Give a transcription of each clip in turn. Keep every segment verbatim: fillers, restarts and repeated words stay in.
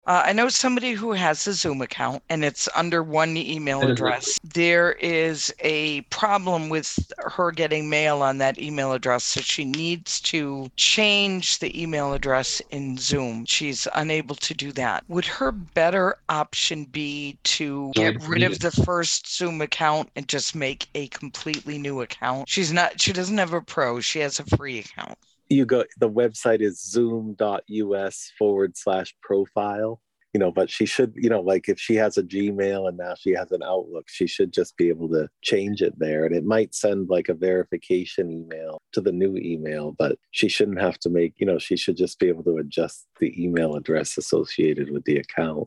Uh, I know somebody who has a Zoom account and it's under one email That is it. address. There is a problem with her getting mail on that email address, so she needs to change the email address in Zoom. She's unable to do that. Would her better option be to get Delete rid of it. the first Zoom account and just make a completely new account? She's not, she doesn't have a pro, she has a free account. You go, the website is zoom.us forward slash profile, you know, but she should, you know, like if she has a Gmail and now she has an Outlook, she should just be able to change it there. And it might send like a verification email to the new email, but she shouldn't have to make, you know, she should just be able to adjust the email address associated with the account.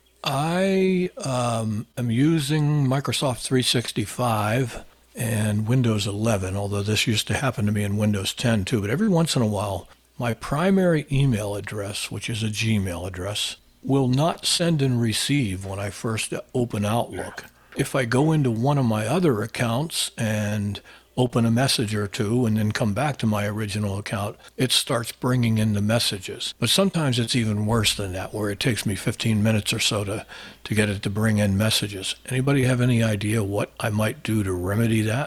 I um, am using Microsoft three sixty-five and Windows eleven, although this used to happen to me in Windows ten too. But every once in a while, my primary email address, which is a Gmail address, will not send and receive when I first open Outlook. If I go into one of my other accounts and open a message or two and then come back to my original account, it starts bringing in the messages. But sometimes it's even worse than that, where it takes me fifteen minutes or so to, to get it to bring in messages. Anybody have any idea what I might do to remedy that?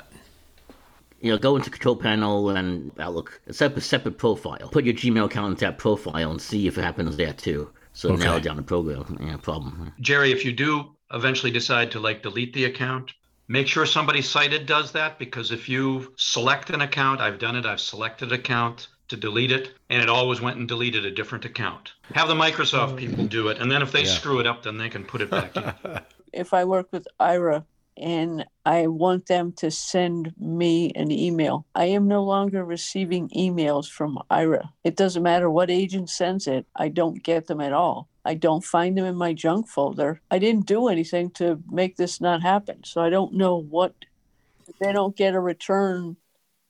You know, go into Control Panel and Outlook, set up a separate profile. Put your Gmail account into that profile and see if it happens there too. So Okay. narrow down the program. Yeah, problem. Jerry, if you do eventually decide to like delete the account, make sure somebody cited does that, because if you select an account, I've done it, I've selected account to delete it, and it always went and deleted a different account. Have the Microsoft people do it, and then if they Yeah. screw it up, then they can put it back in. If I work with Ira and I want them to send me an email, I am no longer receiving emails from Ira. It doesn't matter what agent sends it, I don't get them at all. I don't find them in my junk folder. I didn't do anything to make this not happen, so I don't know what. They don't get a return.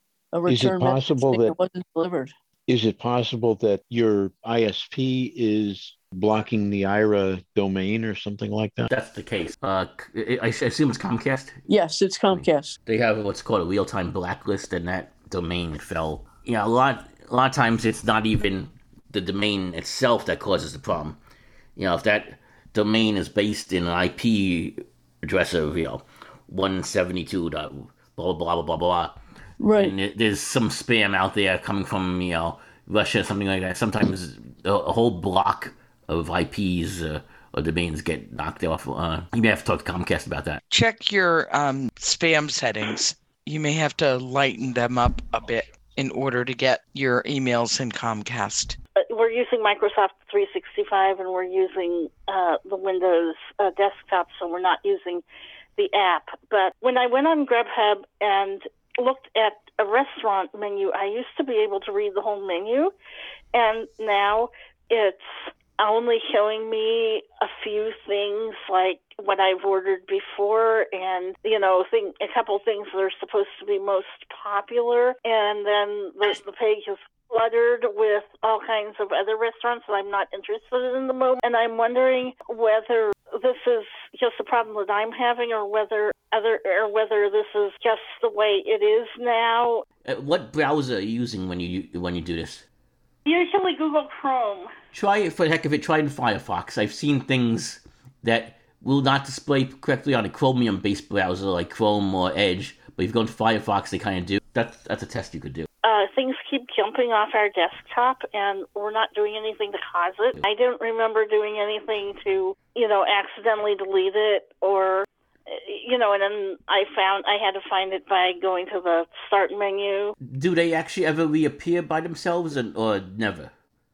A Is it return message possible saying that- it wasn't delivered? Is it possible that your I S P is blocking the I R A domain or something like that? That's the case. Uh, I I assume it's Comcast. Yes, it's Comcast. They have what's called a real-time blacklist, and that domain fell. You know, a lot, a lot of times it's not even the domain itself that causes the problem. You know, if that domain is based in an I P address of, you know, one seventy-two dot blah, blah, blah, blah, blah. Right. And it, there's some spam out there coming from, you know, Russia, something like that. Sometimes a, a whole block of I Ps uh, or domains get knocked off. Uh, you may have to talk to Comcast about that. Check your um, spam settings. You may have to lighten them up a bit in order to get your emails in Comcast. We're using Microsoft three sixty-five and we're using uh, the Windows uh, desktop, so we're not using the app. But when I went on Grubhub and looked at a restaurant menu, I used to be able to read the whole menu, and now it's only showing me a few things like what I've ordered before, and you know, think a couple things that are supposed to be most popular, and then the, the page is cluttered with all kinds of other restaurants that I'm not interested in the moment. And I'm wondering whether this is just a problem that I'm having, or whether other, or whether this is just the way it is now. Uh, what browser are you using when you when you do this? Usually Google Chrome. Try it for the heck of it. Try it in Firefox. I've seen things that will not display correctly on a Chromium-based browser like Chrome or Edge, but if you go into Firefox, they kind of do. That's that's a test you could do. Uh, things keep jumping off our desktop, and we're not doing anything to cause it. I don't remember doing anything to, you know, accidentally delete it, or, you know, and then I found I had to find it by going to the start menu. Do they actually ever reappear by themselves, and, or never?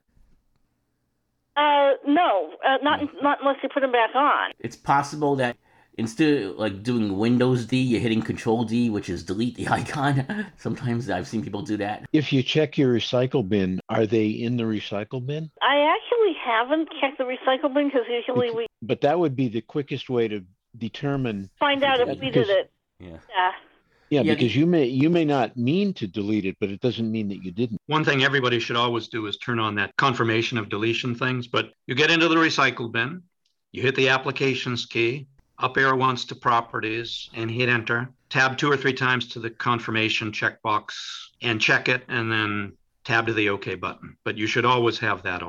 Uh, no, uh, not not unless you put them back on. It's possible that instead of like doing Windows D, you're hitting Control D, which is delete the icon. Sometimes I've seen people do that. If you check your recycle bin, are they in the recycle bin? I actually haven't checked the recycle bin, because usually we But that would be the quickest way to determine. find out if we did Because- it. Yeah. Yeah. Yeah, Yeah, because you may you may not mean to delete it, but it doesn't mean that you didn't. One thing everybody should always do is turn on that confirmation of deletion things. But you get into the recycle bin, you hit the applications key, up arrow once to properties, and hit enter. Tab two or three times to the confirmation checkbox and check it, and then tab to the OK button. But you should always have that on.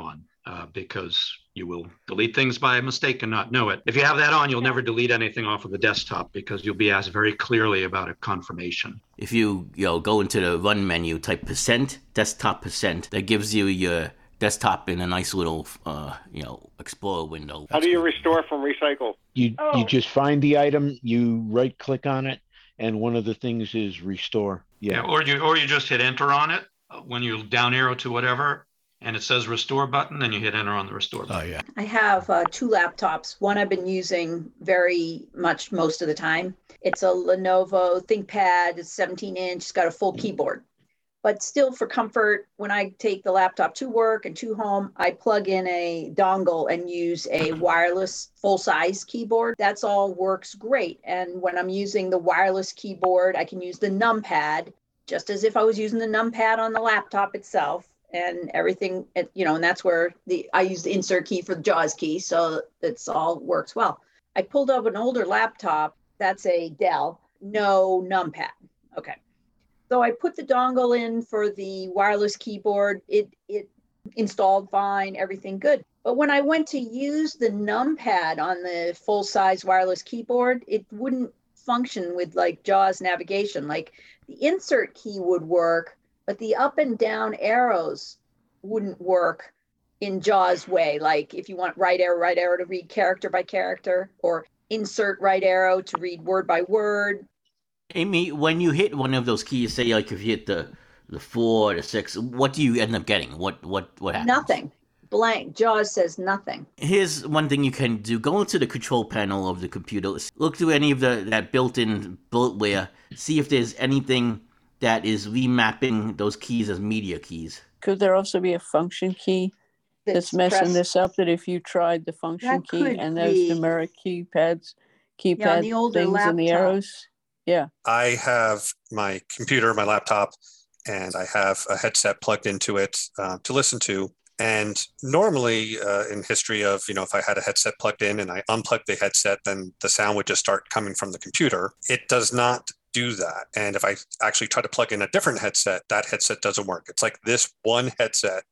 uh, because you will delete things by mistake and not know it. If you have that on, you'll never delete anything off of the desktop because you'll be asked very clearly about a confirmation. If you, you know, go into the run menu, type percent, desktop percent, that gives you your desktop in a nice little, uh, you know, Explorer window. How do you restore from recycle? You Oh. you just find the item, you right click on it, and one of the things is restore. Yeah, Yeah. or you or you just hit enter on it uh, when you down arrow to whatever, and it says restore button, then you hit enter on the restore button. Oh, yeah. I have uh, two laptops. One I've been using very much most of the time. It's a Lenovo ThinkPad. It's seventeen inch. It's got a full keyboard. But still, for comfort, when I take the laptop to work and to home, I plug in a dongle and use a wireless full-size keyboard. That's all works great. And when I'm using the wireless keyboard, I can use the numpad just as if I was using the numpad on the laptop itself. And everything, you know, and that's where the I use the insert key for the JAWS key, so it's all works well. I pulled up an older laptop. That's a Dell, no numpad. Okay. So I put the dongle in for the wireless keyboard. It it installed fine, everything good. But when I went to use the numpad on the full-size wireless keyboard, it wouldn't function with like JAWS navigation. Like the insert key would work, but the up and down arrows wouldn't work in JAWS way. Like if you want right arrow, right arrow to read character by character, or insert right arrow to read word by word. Amy, when you hit one of those keys, say like if you hit the the four or the six, what do you end up getting? What what what happens? Nothing. Blank. JAWS says nothing. Here's one thing you can do. Go into the control panel of the computer. Look through any of the that built-in bulletware. See if there's anything that is remapping those keys as media keys. Could there also be a function key that's messing pressed- this up, that if you tried the function That key could and those be. numeric keypads, keypad Yeah, on the older things and the laptop. arrows? Yeah. I have my computer, my laptop, and I have a headset plugged into it uh, to listen to. And normally uh, in history of, you know, if I had a headset plugged in and I unplugged the headset, then the sound would just start coming from the computer. It does not do that. And if I actually try to plug in a different headset, that headset doesn't work. It's like this one headset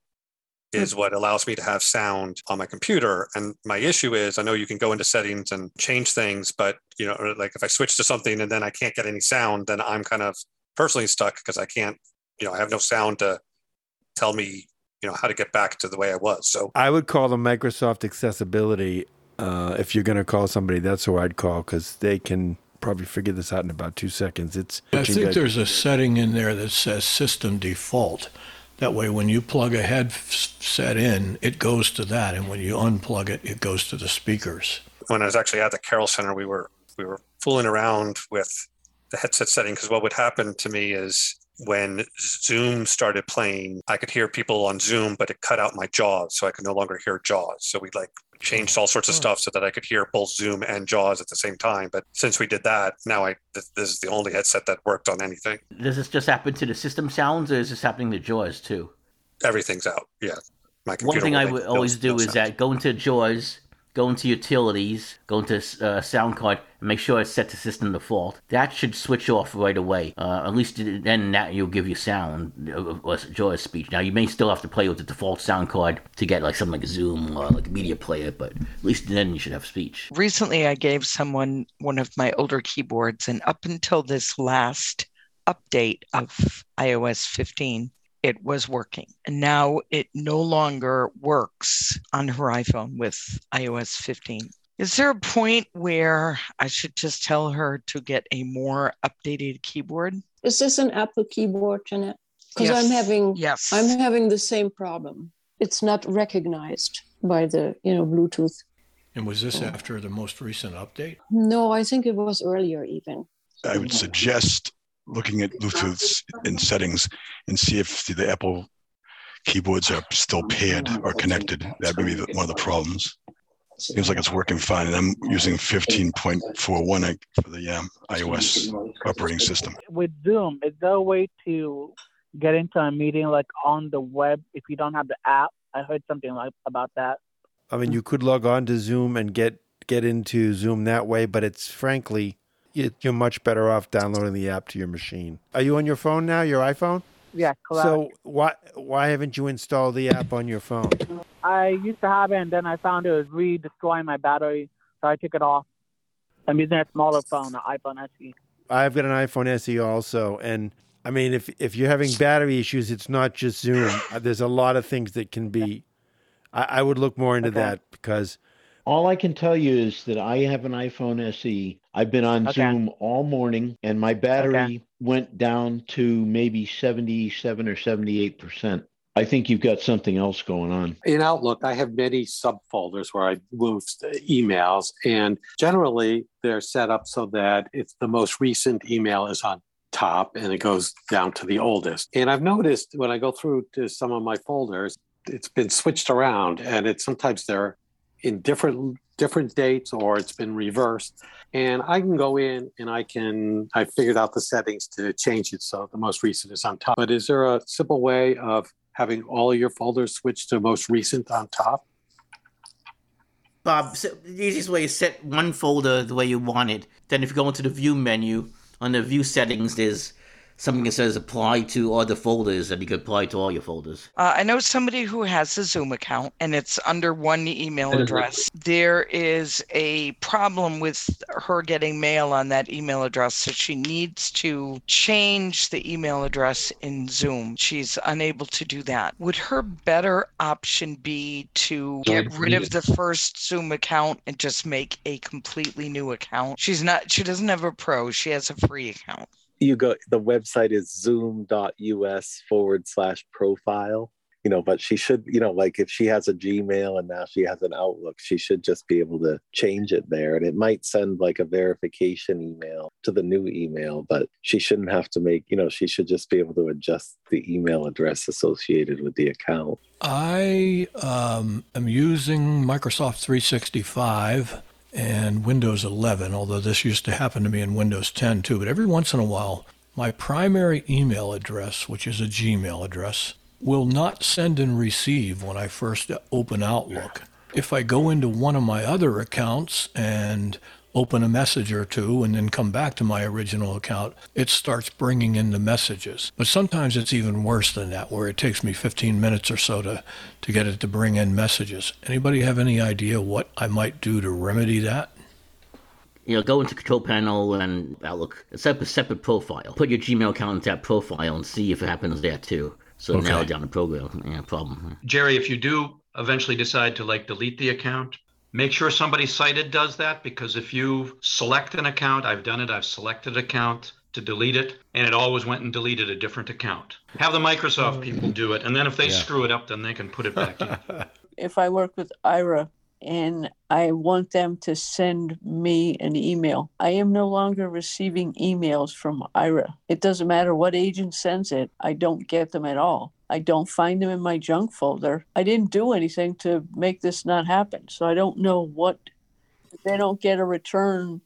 is what allows me to have sound on my computer. And my issue is, I know you can go into settings and change things, but, you know, like if I switch to something and then I can't get any sound, then I'm kind of personally stuck because I can't, you know, I have no sound to tell me, you know, how to get back to the way I was. So I would call them Microsoft Accessibility. Uh, if you're going to call somebody, that's who I'd call, because they can probably figure this out in about two seconds. It's I think there's a setting in there that says system default. That way, when you plug a headset in, it goes to that, and when you unplug it, it goes to the speakers. when I was actually at the Carroll Center, we were we were fooling around with the headset setting, because what would happen to me is when Zoom started playing, I could hear people on Zoom, but it cut out my JAWS, so I could no longer hear JAWS. So we like changed all sorts of stuff so that I could hear both Zoom and JAWS at the same time. But since we did that, now I this, this is the only headset that worked on anything. Does this just happen to the system sounds, or is this happening to JAWS too? Everything's out. Yeah. My One computer thing will I make would no- always do no is sound. that go into JAWS, go into utilities, go into uh, sound card, and make sure it's set to system default. That should switch off right away. Uh, at least then that will give you sound uh, or JAWS speech. Now you may still have to play with the default sound card to get like something like Zoom or like a media player, but at least then you should have speech. Recently, I gave someone one of my older keyboards, and up until this last update of i O S fifteen, it was working. And now it no longer works on her iPhone with i O S fifteen. Is there a point where I should just tell her to get a more updated keyboard? Is this an Apple keyboard, Jeanette? Because Yes. I'm having Yes. I'm having the same problem. It's not recognized by the you know Bluetooth. And was this after the most recent update? No, I think it was earlier even. I would suggest looking at Bluetooth in settings and see if the, the Apple keyboards are still paired or connected. That may be the, one of the problems. Seems like it's working fine, and I'm using fifteen point four one for the um, iOS operating system. With Zoom, is there a way to get into a meeting like on the web if you don't have the app? I heard something like about that. I mean, you could log on to Zoom and get get into Zoom that way, but it's frankly, you- you're much better off downloading the app to your machine. Are you on your phone now, your iPhone? Yeah, cloud. So why why haven't you installed the app on your phone? I used to have it, and then I found it was really destroying my battery, so I took it off. I'm using a smaller phone, an iPhone S E. I've got an iPhone S E also, and I mean, if if you're having battery issues, it's not just Zoom. There's a lot of things that can be. I, I would look more into Okay. that because All I can tell you is that I have an iPhone S E. I've been on Okay. Zoom all morning, and my battery Okay. went down to maybe seventy-seven or seventy-eight percent. I think you've got something else going on. In Outlook, I have many subfolders where I move emails, and generally they're set up so that it's the most recent email is on top and it goes down to the oldest. And I've noticed when I go through to some of my folders, it's been switched around, and it's sometimes they're in different different dates or it's been reversed. And I can go in and I can, I figured out the settings to change it so the most recent is on top. But is there a simple way of having all of your folders switched to most recent on top? Bob, so the easiest way is set one folder the way you want it. Then if you go into the view menu, on the view settings, there's something that says apply to other folders, and you can apply to all your folders. Uh, I know somebody who has a Zoom account, and it's under one email address. There is a problem with her getting mail on that email address, so she needs to change the email address in Zoom. She's unable to do that. Would her better option be to get rid of the first Zoom account and just make a completely new account? She's not. She doesn't have a pro. She has a free account. You go, the website is zoom.us forward slash profile, you know, but she should, you know, like if she has a Gmail and now she has an Outlook, she should just be able to change it there. And it might send like a verification email to the new email, but she shouldn't have to make, you know, she should just be able to adjust the email address associated with the account. I um, am using Microsoft three sixty-five and Windows eleven, although this used to happen to me in Windows ten too. But every once in a while, my primary email address, which is a Gmail address, will not send and receive when I first open Outlook. If I go into one of my other accounts and open a message or two and then come back to my original account, it starts bringing in the messages. But sometimes it's even worse than that, where it takes me fifteen minutes or so to, to get it to bring in messages. Anybody have any idea what I might do to remedy that? You know, go into Control Panel and Outlook, set up a separate profile. Put your Gmail account into that profile and see if it happens there too. So Okay. narrow down the program. Yeah, problem. Jerry, if you do eventually decide to like delete the account, make sure somebody cited does that, because if you select an account, I've done it, I've selected account to delete it, and it always went and deleted a different account. Have the Microsoft people do it, and then if they Yeah. screw it up, then they can put it back in. If I work with Ira and I want them to send me an email, I am no longer receiving emails from Ira. It doesn't matter what agent sends it, I don't get them at all. I don't find them in my junk folder. I didn't do anything to make this not happen, so I don't know what. They don't get a return.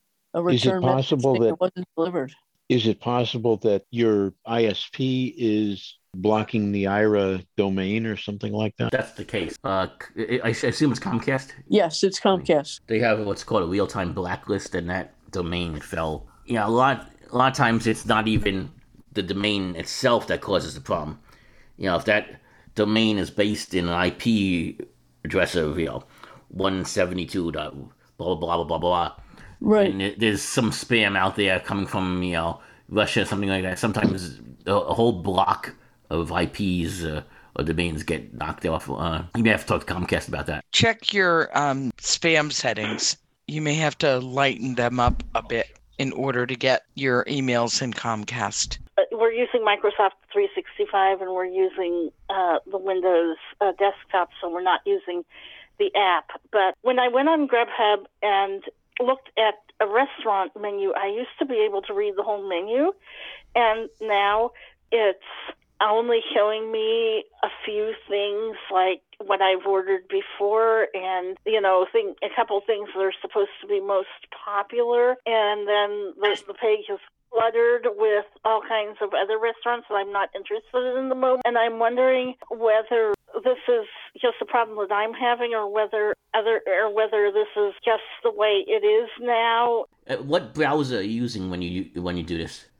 A Is it return message possible saying that- it wasn't delivered? Is it possible that your I S P is blocking the I R A domain or something like that? That's the case. Uh, I I assume it's Comcast. Yes, it's Comcast. They have what's called a real-time blacklist, and that domain fell. You know, a lot, a lot of times it's not even the domain itself that causes the problem. You know, if that domain is based in an I P address of, you know, one seventy-two dot blah, blah, blah, blah, blah. Right. And it, there's some spam out there coming from, you know, Russia, something like that. Sometimes a, a whole block of I Ps uh, or domains get knocked off. Uh, you may have to talk to Comcast about that. Check your um, spam settings. You may have to lighten them up a bit in order to get your emails in Comcast. Uh, We're using Microsoft three sixty-five, and we're using uh, the Windows uh, desktop, so we're not using the app. But when I went on Grubhub and looked at a restaurant menu, I used to be able to read the whole menu, and now it's only showing me a few things like what I've ordered before, and you know, think a couple things that are supposed to be most popular, and then the, the page is cluttered with all kinds of other restaurants that I'm not interested in the moment. And I'm wondering whether this is just a problem that I'm having, or whether other, or whether this is just the way it is now. Uh, what browser are you using when you when you do this?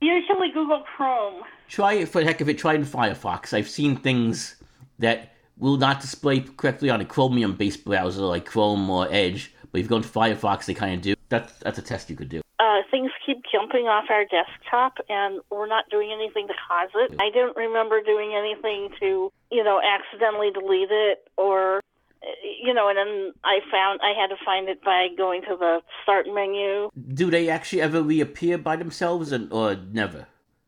Usually Google Chrome. Try it for the heck of it. Try in Firefox. I've seen things that will not display correctly on a Chromium-based browser like Chrome or Edge, but if you go into Firefox, they kind of do. That's, that's a test you could do. Uh, things keep jumping off our desktop, and we're not doing anything to cause it. I don't remember doing anything to, you know, accidentally delete it, or, you know, and then I found I had to find it by going to the Start menu. Do they actually ever reappear by themselves, or, or never?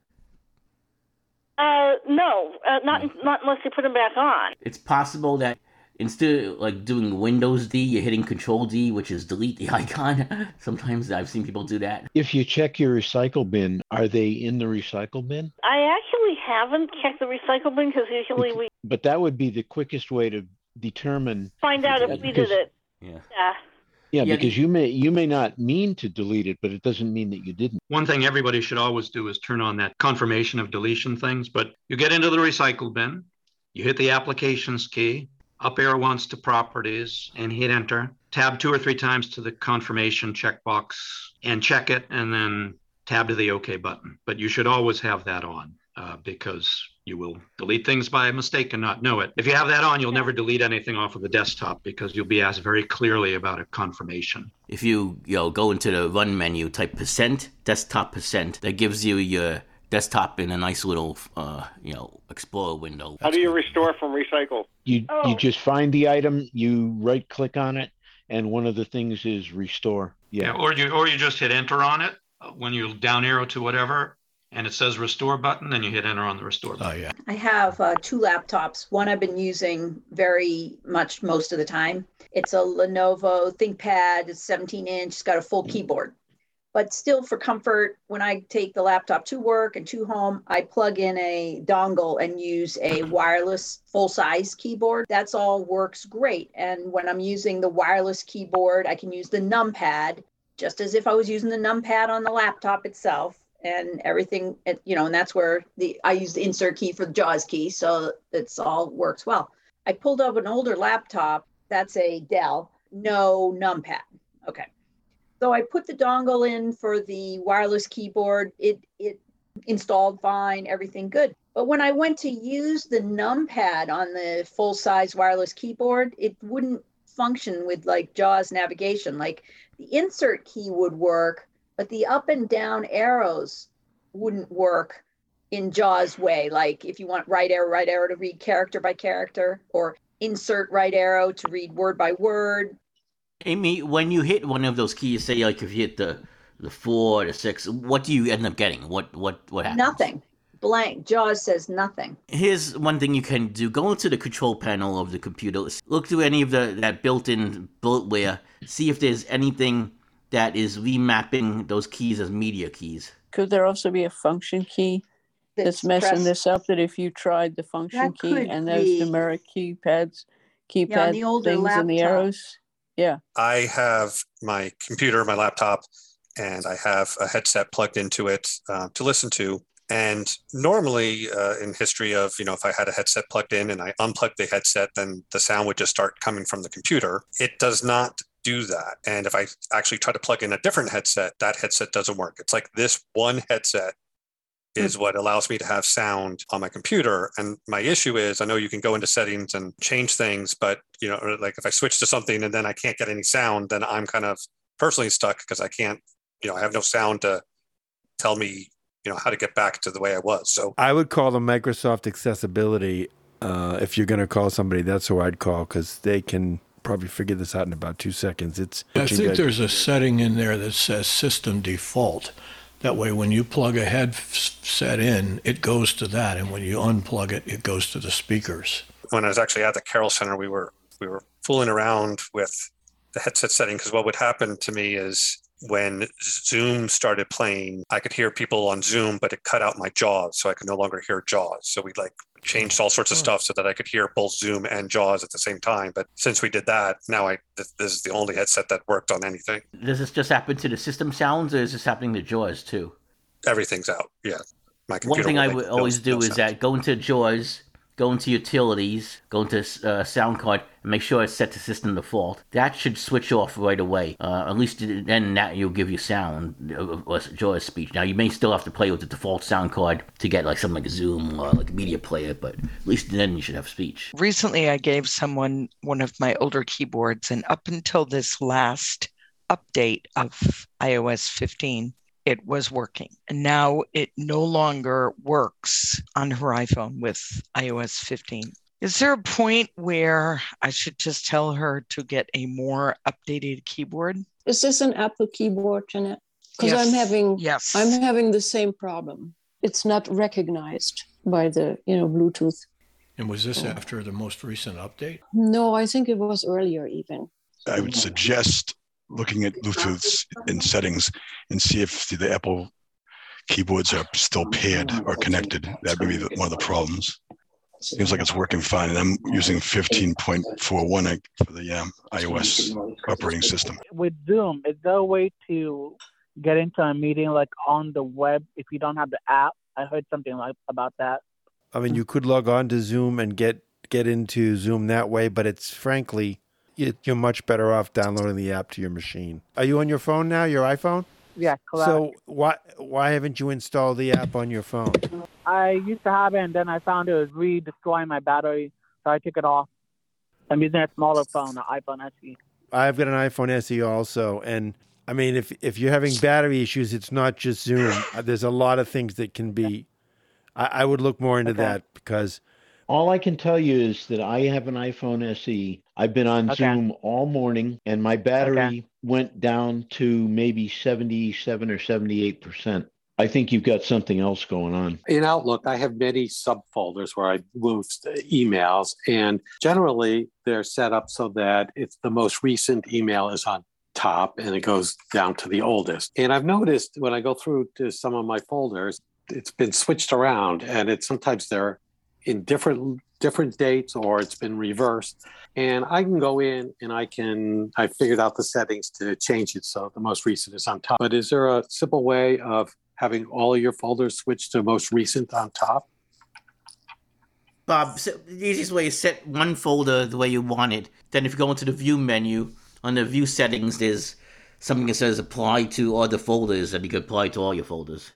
Uh, no, uh, not not unless you put them back on. It's possible that instead of like doing Windows D, you're hitting Control D, which is delete the icon. Sometimes I've seen people do that. If you check your recycle bin, are they in the recycle bin? I actually haven't checked the recycle bin because usually we But that would be the quickest way to determine. find out if we because- did it. Yeah. Yeah. Yeah, Yeah, because you may you may not mean to delete it, but it doesn't mean that you didn't. One thing everybody should always do is turn on that confirmation of deletion things. But you get into the recycle bin, you hit the applications key, up arrow once to properties, and hit enter. Tab two or three times to the confirmation checkbox and check it, and then tab to the OK button. But you should always have that on uh, because you will delete things by mistake and not know it. If you have that on, you'll never delete anything off of the desktop because you'll be asked very clearly about a confirmation. If you, you know, go into the run menu, type percent, desktop percent, that gives you your desktop in a nice little, uh, you know, Explorer window. How do you restore from recycle? You Oh. you just find the item, you right click on it, and one of the things is restore. Yeah, Yeah. or you or you just hit enter on it uh, when you down arrow to whatever, and it says restore button, then you hit enter on the restore button. Oh, yeah. I have uh, two laptops. One I've been using very much most of the time. It's a Lenovo ThinkPad. It's seventeen inch. It's got a full keyboard. But still, for comfort, when I take the laptop to work and to home, I plug in a dongle and use a wireless full-size keyboard. That's all works great. And when I'm using the wireless keyboard, I can use the numpad just as if I was using the numpad on the laptop itself. And everything, you know, and that's where the I use the insert key for the JAWS key, so it's all works well. I pulled up an older laptop, that's a Dell, no numpad. Okay. So I put the dongle in for the wireless keyboard. It it installed fine, everything good. But when I went to use the numpad on the full-size wireless keyboard, it wouldn't function with like JAWS navigation. Like the insert key would work, but the up and down arrows wouldn't work in JAWS way. Like if you want right arrow, right arrow to read character by character, or insert right arrow to read word by word. Amy, when you hit one of those keys, say like if you hit the the four or the six, what do you end up getting? What what what happens? Nothing. Blank. JAWS says nothing. Here's one thing you can do. Go into the control panel of the computer. Look through any of the that built-in bloatware. See if there's anything that is remapping those keys as media keys. Could there also be a function key that's, messing pressed- this up? That if you tried the function That key could and those be. numeric keypads, keypad Yeah, on the older things and the laptop. arrows, yeah. I have my computer, my laptop, and I have a headset plugged into it uh, to listen to. And normally uh, in history of, you know, if I had a headset plugged in and I unplugged the headset, then the sound would just start coming from the computer. It does not do that. And if I actually try to plug in a different headset, that headset doesn't work. It's like this one headset is what allows me to have sound on my computer. And my issue is, I know you can go into settings and change things, but, you know, like if I switch to something and then I can't get any sound, then I'm kind of personally stuck because I can't, you know, I have no sound to tell me, you know, how to get back to the way I was. So I would call them Microsoft Accessibility. Uh, if you're going to call somebody, that's who I'd call, because they can probably figure this out in about two seconds. It's I think there's a setting in there that says system default. That way, when you plug a headset in, it goes to that, and when you unplug it, it goes to the speakers. when I was actually at the Carroll Center, we were we were fooling around with the headset setting, because what would happen to me is when Zoom started playing, I could hear people on Zoom, but it cut out my JAWS, so I could no longer hear JAWS. So we like changed all sorts of stuff so that I could hear both Zoom and JAWS at the same time. But since we did that, now I this, this is the only headset that worked on anything. Does this just happen to the system sounds, or is this happening to JAWS too? Everything's out. Yeah, my One computer. thing will I make would no- always do no is sound. that go into JAWS, go into utilities, go into uh, sound card, and make sure it's set to system default. That should switch off right away. Uh, at least then that will give you sound or joy of speech. Now, you may still have to play with the default sound card to get like something like Zoom or like a media player, but at least then you should have speech. Recently, I gave someone one of my older keyboards, and up until this last update of i O S fifteen, it was working. And now it no longer works on her iPhone with i O S fifteen. Is there a point where I should just tell her to get a more updated keyboard? Is this an Apple keyboard, Jeanette? Because Yes. I'm having Yes. I'm having the same problem. It's not recognized by the, you know, Bluetooth. And was this after the most recent update? No, I think it was earlier even. I would suggest looking at Bluetooth in settings and see if the, the Apple keyboards are still paired or connected. That may be the, one of the problems. Seems like it's working fine, and I'm using fifteen point four one for the um, iOS operating system. With Zoom, is there a way to get into a meeting like on the web if you don't have the app? I heard something like about that. I mean, you could log on to Zoom and get get into Zoom that way, but it's frankly, it, you're much better off downloading the app to your machine. Are you on your phone now, your iPhone? Yeah, correct. So why why haven't you installed the app on your phone? I used to have it, and then I found it was really destroying my battery, so I took it off. I'm using a smaller phone, an iPhone S E. I've got an iPhone S E also, and I mean, if if you're having battery issues, it's not just Zoom. There's a lot of things that can be. I, I would look more into Okay. that because All I can tell you is that I have an iPhone S E. I've been on Okay. Zoom all morning, and my battery Okay. went down to maybe seventy-seven or seventy-eight percent. I think you've got something else going on. In Outlook, I have many subfolders where I move emails, and generally they're set up so that it's the most recent email is on top and it goes down to the oldest. And I've noticed when I go through to some of my folders, it's been switched around, and it's sometimes they're in different different dates or it's been reversed. And I can go in and I can, I figured out the settings to change it so the most recent is on top. But is there a simple way of having all of your folders switched to most recent on top? Bob, so the easiest way is set one folder the way you want it. Then if you go into the view menu, on the view settings, there's something that says apply to other folders, and you can apply to all your folders.